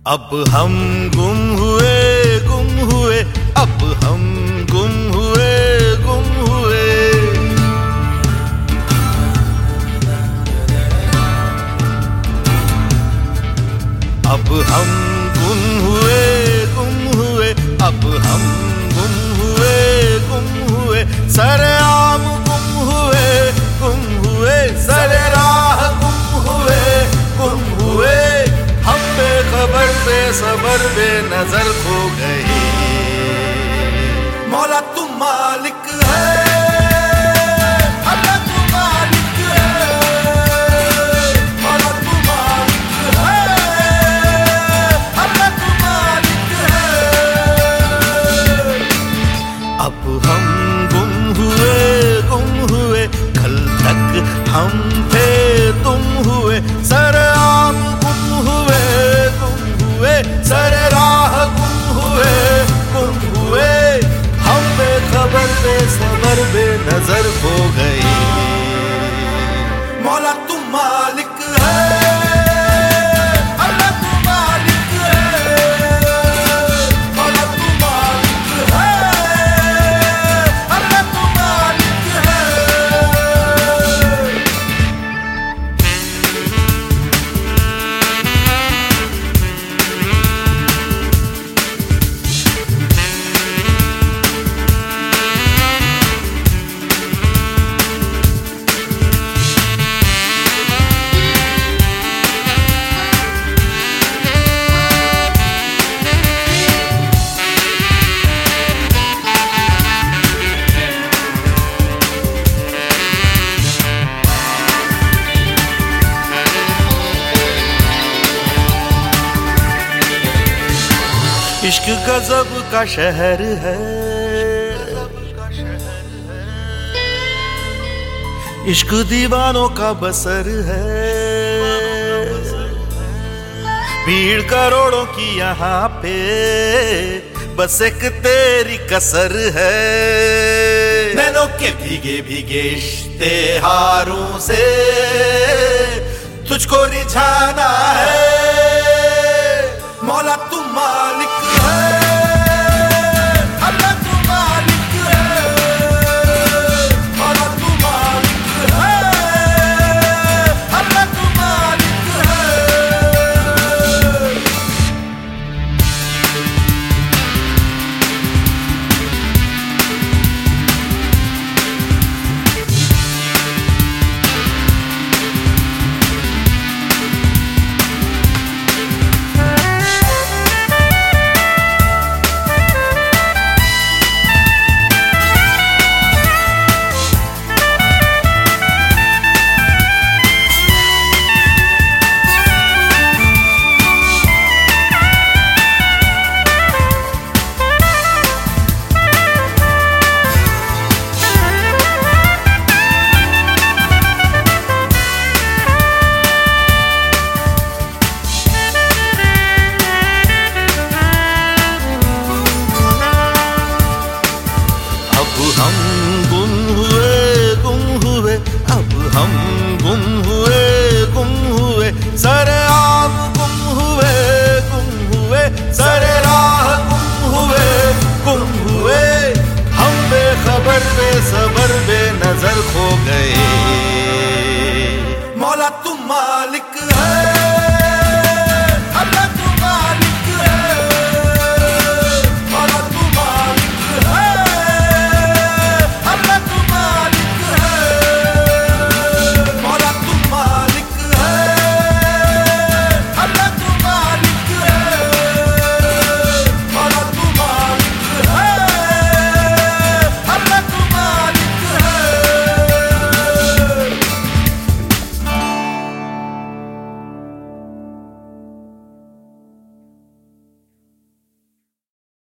अब हम गुम हुए, अब हम गुम हुए। अब हम गुम हुए, अब हम गुम हुए। सरेआम गुम हुए, सरेराह गुम हुए। हम बेखबर बेनजर खो गए। मौला तू मालिक है, अल्लाह तू मालिक है। मौला तू मालिक है, अल्लाह तू मालिक है। अब हम गुम हुए, कल तक हम थे तुम हुए। सरेआम गुम हुए, सरेराह गुम हुए। हम बेखबर बेसबर बेनजर खो गए। मौला तू मालिक है, अल्लाह तू मालिक है। मौला तू मालिक है, अल्लाह तू मालिक है। इश्क गजब का शहर है, इश्क दीवानों का बसर है। भीड़ करोड़ों की यहाँ पे, बस एक तेरी कसर है। नैनों के भीगे भीगे इश्तेहारों से तुझको रिझाना है। मौला तू मालिक है, अल्लाह तू मालिक है। मौला तू मालिक है, अल्लाह तू मालिक है। अब हम गुम हुए, अब हम गुम हुए। सरेआम गुम हुए, सरेराह गुम हुए। हम बेखबर बेसबर बेनजर खो गए।